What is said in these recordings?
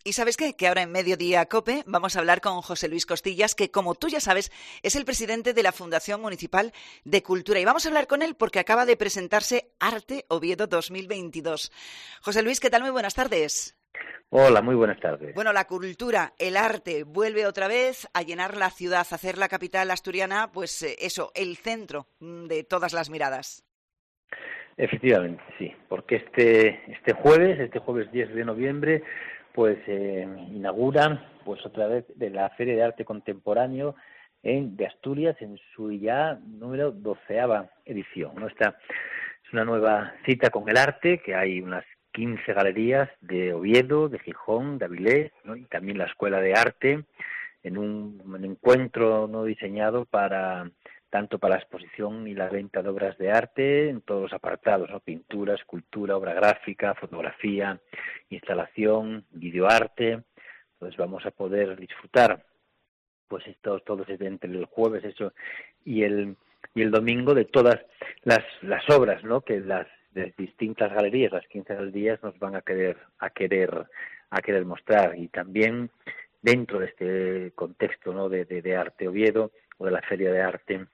Y ¿sabes qué? Que ahora en Mediodía COPE vamos a hablar con José Luis Costillas, que como tú ya sabes, es el presidente de la Fundación Municipal de Cultura. Y vamos a hablar con él porque acaba de presentarse Arte Oviedo 2022. José Luis, ¿qué tal? Muy buenas tardes. Hola, muy buenas tardes. Bueno, la cultura, el arte, vuelve otra vez a llenar la ciudad, a hacer la capital asturiana, pues eso, el centro de todas las miradas. Efectivamente, sí, porque este jueves 10 de noviembre, pues inauguran pues otra vez de la Feria de Arte Contemporáneo de Asturias en su ya número 12ª edición, ¿no? Esta es una nueva cita con el arte, que hay unas 15 galerías de Oviedo, de Gijón, de Avilés, ¿no? Y también la Escuela de Arte, en un encuentro no diseñado tanto para la exposición y la venta de obras de arte en todos los apartados, ¿no? Pintura, escultura, obra gráfica, fotografía, instalación, videoarte. Entonces vamos a poder disfrutar pues todos entre el jueves y el domingo de todas las obras, ¿no? Que las de distintas galerías, las 15 galerías, nos van a querer mostrar. Y también dentro de este contexto, ¿no? de Arte Oviedo o de la Feria de Arte,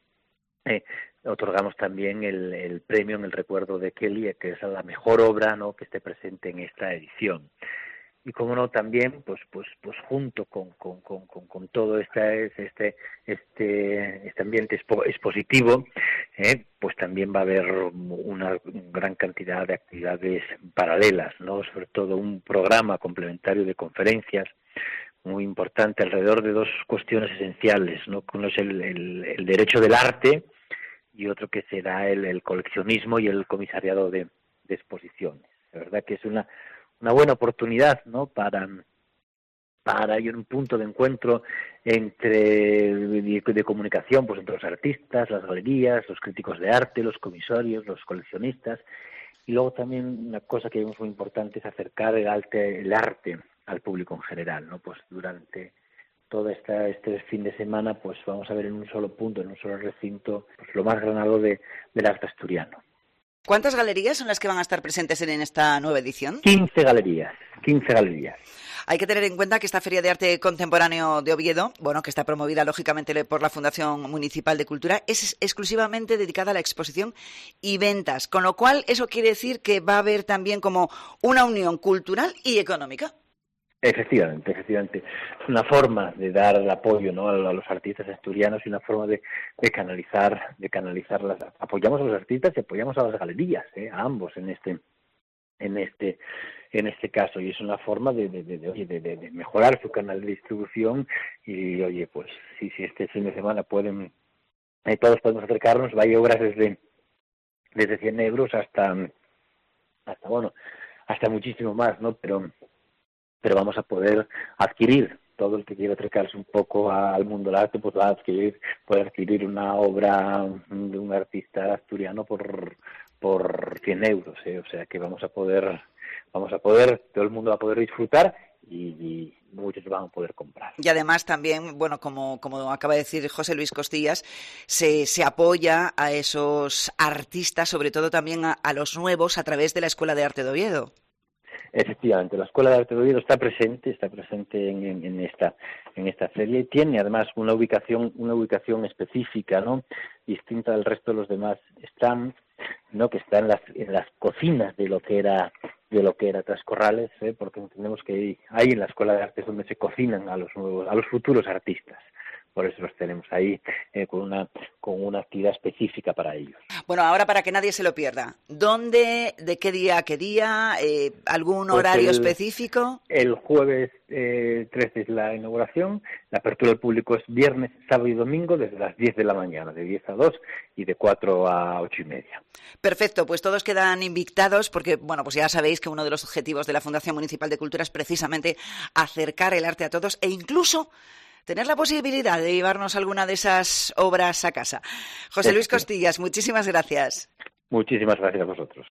otorgamos también el premio en el recuerdo de Kelly, que es la mejor obra, ¿no? que esté presente en esta edición. Y como no, también pues junto con todo este ambiente expositivo, pues también va a haber una gran cantidad de actividades paralelas, ¿no? Sobre todo un programa complementario de conferencias muy importante alrededor de dos cuestiones esenciales, ¿no? Uno es el derecho del arte y otro que será el coleccionismo y el comisariado de exposiciones. La verdad que es una buena oportunidad, ¿no? para ir a un punto de encuentro de comunicación, pues entre los artistas, las galerías, los críticos de arte, los comisarios, los coleccionistas. Y luego también una cosa que vemos muy importante es acercar el arte al público en general, ¿no? Pues durante todo este fin de semana pues vamos a ver en un solo punto, en un solo recinto, pues lo más granado del arte asturiano. ¿Cuántas galerías son las que van a estar presentes en esta nueva edición? 15 galerías. Hay que tener en cuenta que esta Feria de Arte Contemporáneo de Oviedo, bueno, que está promovida lógicamente por la Fundación Municipal de Cultura, es exclusivamente dedicada a la exposición y ventas, con lo cual eso quiere decir que va a haber también como una unión cultural y económica. Efectivamente. Es una forma de dar el apoyo, ¿no? a los artistas asturianos y una forma de canalizar apoyamos a los artistas y apoyamos a las galerías, a ambos en este caso, y es una forma de mejorar su canal de distribución. Y oye, pues si este fin de semana todos podemos acercarnos, hay obras desde 100 euros hasta muchísimo más, ¿no? Pero vamos a poder adquirir, todo el que quiera acercarse un poco al mundo del arte, pues puede adquirir una obra de un artista asturiano por 100 euros, o sea que vamos a poder, todo el mundo va a poder disfrutar y muchos van a poder comprar. Y además también, bueno, como acaba de decir José Luis Costillas, se apoya a esos artistas, sobre todo también a los nuevos, a través de la Escuela de Arte de Oviedo. Efectivamente, la Escuela de Arte de Oviedo está presente en esta feria y tiene además una ubicación específica, ¿no? Distinta del resto de los demás stands, ¿no? Que está en las cocinas de lo que era Trascorrales, porque entendemos que ahí en la Escuela de Arte es donde se cocinan a los futuros artistas. Por eso los tenemos ahí con una actividad específica para ellos. Bueno, ahora para que nadie se lo pierda, ¿dónde, de qué día a qué día, algún horario específico? El jueves 13 es la inauguración, la apertura al público es viernes, sábado y domingo desde las 10 de la mañana, de 10 a 2 y de 4 a 8 y media. Perfecto, pues todos quedan invitados porque, bueno, pues ya sabéis que uno de los objetivos de la Fundación Municipal de Cultura es precisamente acercar el arte a todos e incluso tener la posibilidad de llevarnos alguna de esas obras a casa. José Luis Costillas, muchísimas gracias. Muchísimas gracias a vosotros.